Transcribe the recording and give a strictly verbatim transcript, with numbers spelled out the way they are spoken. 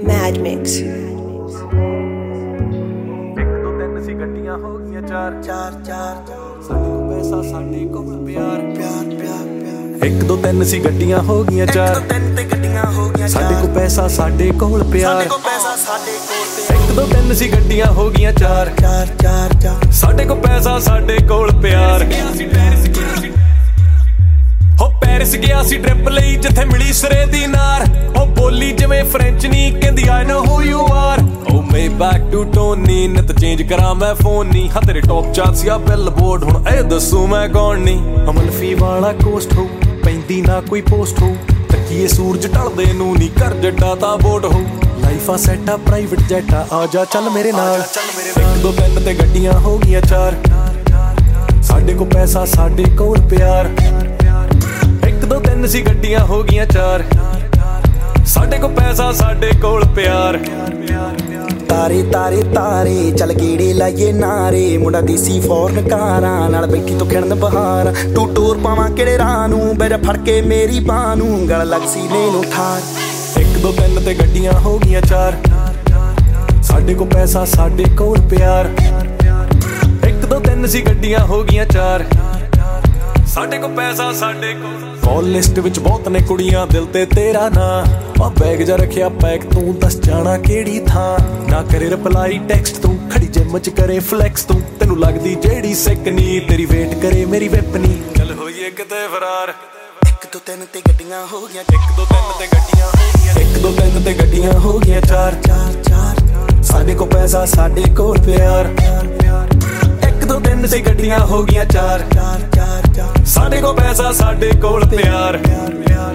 Mad Mix. ਇੱਕ ਦੋ ਤਿੰਨ ਸੀ ਗੱਡੀਆਂ ਹੋ ਗਈਆਂ ਚਾਰ ਚਾਰ ਚਾਰ ਸਾਡੇ ਕੋਲ ਪੈਸਾ ਸਾਡੇ ਕੋਲ ਪਿਆਰ ਪਿਆਰ ਪਿਆਰ ਪਿਆਰ ਇੱਕ ਦੋ ਤਿੰਨ ਸੀ ਗੱਡੀਆਂ ਹੋ ਗਈਆਂ ਚਾਰ ਤਿੰਨ ਤੇ ਗੱਡੀਆਂ ਹੋ ਗਈਆਂ ਸਾਡੇ ਕੋਲ ਪੈਸਾ ਸਾਡੇ ਕੋਲ ਪਿਆਰ ਸਾਡੇ ਕੋਲ ਪੈਸਾ ਸਾਡੇ ਕੋਲ ਇੱਕ ਦੋ ਤਿੰਨ ਸੀ ਗੱਡੀਆਂ ਹੋ ਗਈਆਂ ਚਾਰ ਚਾਰ ਚਾਰ ਚਾਰ ਸਾਡੇ ਕੋਲ ਪੈਸਾ ਸਾਡੇ ਕੋਲ ਪਿਆਰ ਹੋ ਪੈਰਿਸ ਗਿਆ ਸੀ ਟ੍ਰਿਪ ਲਈ ਜਿੱਥੇ ਮਿਲੀ ਸਰੇ ਦੀ ਨਾਰ ਉਹ ਬੋਲੀ ਜਿਵੇਂ ਫ੍ਰੈਂਚ ਨਹੀਂ ਕਹਿੰਦੀ I know who you are ਓ ਮੇ ਬੈਕ ਟੂ ਟੋਨੀ ਨਿਤ ਚੇਂਜ ਕਰਾਂ ਮੈਂ ਫੋਨ ਨਹੀਂ ਹਾਂ ਤੇਰੇ ਟੌਪ ਚਾਰਟ ਸੀ ਆ ਬਿਲ ਬੋਰਡ ਹੁਣ ਇਹ ਦੱਸੂ ਮੈਂ ਕੌਣ ਨਹੀਂ ਅਮਲਫੀ ਵਾਲਾ ਕੋਸਟ ਹੋ ਪੈਂਦੀ ਨਾ ਕੋਈ ਪੋਸਟ ਹੋ ਤੱਕੀਏ ਸੂਰਜ ਢਲਦੇ ਨੂੰ ਨਹੀਂ ਕਰ ਜੱਟਾ ਤਾਂ ਵੋਟ ਹੋ ਲਾਈਫ ਆ ਸੈਟ ਆ ਪ੍ਰਾਈਵੇਟ ਜੈਟ ਆ ਆ ਜਾ ਚੱਲ ਮੇਰੇ ਨਾਲ ਇੱਕ ਦੋ ਤਿੰਨ ਤੇ ਗੱਡੀਆਂ ਹੋ ਗਈਆਂ ਚਾਰ ਸਾਡੇ ਕੋਲ ਪੈਸਾ ਸਾਡੇ ਕੋਲ ਪਿਆਰ ਇੱਕ ਦੋ ਤਿੰਨ ਸੀ ਗੱਡੀਆਂ ਹੋ ਗਈਆਂ ਚਾਰ ਸਾਡੇ ਕੋਲ ਪੈਸਾ ਸਾਡੇ ਕੋਲ ਪਿਆਰ ਤਾਰੇ ਤਾਰੇ ਤਾਰੇ ਚੱਲ ਗੇੜੇ ਲਾਈਏ ਨਾਰੇ ਮੁੰਡਾ ਦੇਸੀ ਫੋਰਨ ਕਾਰਾਂ ਨਾਲ ਬੈਠੀ ਤੋਂ ਖਿੜਨ ਬਹਾਰ ਤੂੰ ਟੂਰ ਪਾਵਾਂ ਕਿਹੜੇ ਰਾਹ ਨੂੰ ਬੈਠ ਫੜ ਕੇ ਮੇਰੀ ਬਾਹ ਨੂੰ ਗਲ ਲੱਗ ਸੀਨੇ ਨੂੰ ਠਾਰ ਇੱਕ ਦੋ ਤਿੰਨ ਤੇ ਗੱਡੀਆਂ ਹੋ ਗਈਆਂ ਚਾਰ ਸਾਡੇ ਕੋਲ ਪੈਸਾ ਸਾਡੇ ਕੋਲ ਪਿਆਰ ਇੱਕ ਦੋ ਤਿੰਨ ਸੀ ਗੱਡੀਆਂ ਹੋ ਗਈਆਂ ਚਾਰ ਸਾਡੇ ਕੋਲ ਪੈਸਾ ਸਾਡੇ ਕੋਲ ਕਾਲ ਲਿਸਟ ਵਿੱਚ ਬਹੁਤ ਨੇ ਕੁੜੀਆਂ ਦਿਲ ਤੇ ਤੇਰਾ ਨਾਂ ਆ ਬੈਗ ਜਾ ਰੱਖਿਆ ਪੈਕ ਤੂੰ ਦੱਸ ਜਾਣਾ ਕਿਹੜੀ ਥਾਂ ਨਾ ਕਰੇ ਰਿਪਲਾਈ ਟੈਕਸਟ ਤੂੰ ਖੜੀ ਜਿਮ ਚ ਕਰੇ ਫਲੈਕਸ ਤੂੰ ਤੈਨੂੰ ਲੱਗਦੀ ਜਿਹੜੀ ਸਿੱਕ ਨੀ ਤੇਰੀ ਵੇਟ ਕਰੇ ਮੇਰੀ ਵਿਪਨੀ ਚੱਲ ਹੋਈਏ ਕਿਤੇ ਫਰਾਰ ਇੱਕ ਦੋ ਤਿੰਨ ਤੇ ਗੱਡੀਆਂ ਹੋ ਗਈਆਂ ਇੱਕ ਦੋ ਤਿੰਨ ਤੇ ਗੱਡੀਆਂ ਹੋ ਗਈਆਂ ਇੱਕ ਦੋ ਤਿੰਨ ਤੇ ਗੱਡੀਆਂ ਹੋ ਗਈਆਂ ਚਾਰ ਚਾਰ ਚਾਰ ਸਾਡੇ ਕੋਲ ਪੈਸਾ ਸਾਡੇ ਕੋਲ ਪਿਆਰ ਇੱਕ ਦੋ ਤਿੰਨ ਤੇ ਗੱਡੀਆਂ ਹੋ ਗਈਆਂ ਚਾਰ ਚਾਰ ਚਾਰ ਸਾਡੇ ਕੋਲ ਪੈਸਾ ਸਾਡੇ ਕੋਲ ਪਿਆਰ